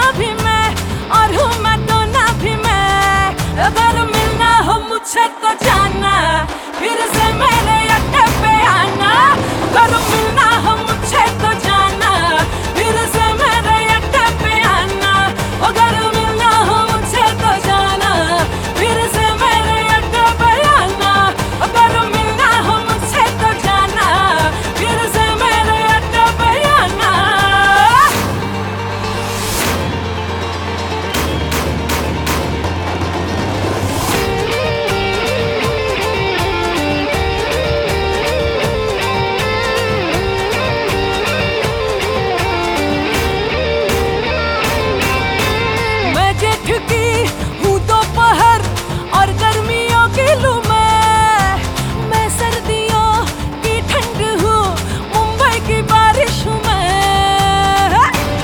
भी मैं और हूँ मैं तो ना भी मैं। अगर मिलना हो मुझसे तो जाना, फिर से मेरे अड्डे पे आना। अगर मिलना हो मुझसे तो जाना, फिर से मेरे अड्डे पे आना। अगर मिलना हो मुझसे तो जाना, फिर से मेरे अड्डे पे आना। अगर मिलना हो मुझसे तो जाना, फिर से मेरे अड्डे पे आना। मैं जेठ की हूँ दोपहर और गर्मियों की लू मैं सर्दियों की ठंड हूँ, मुंबई की बारिश हूँ मैं।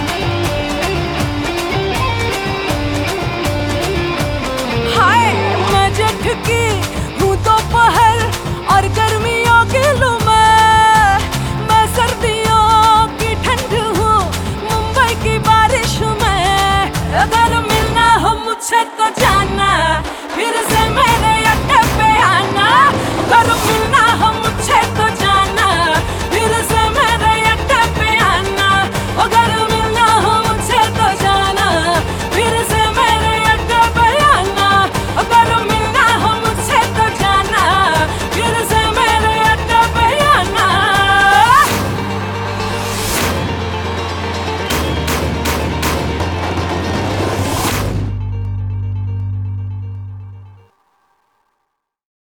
हाय मैं जेठ की हूँ दोपहर और गर्मियों की लू मैं सर्दियों की ठंड हूँ, मुंबई की बारिश हूँ मैं। अगर मिलना हो मुझसे तो जाना,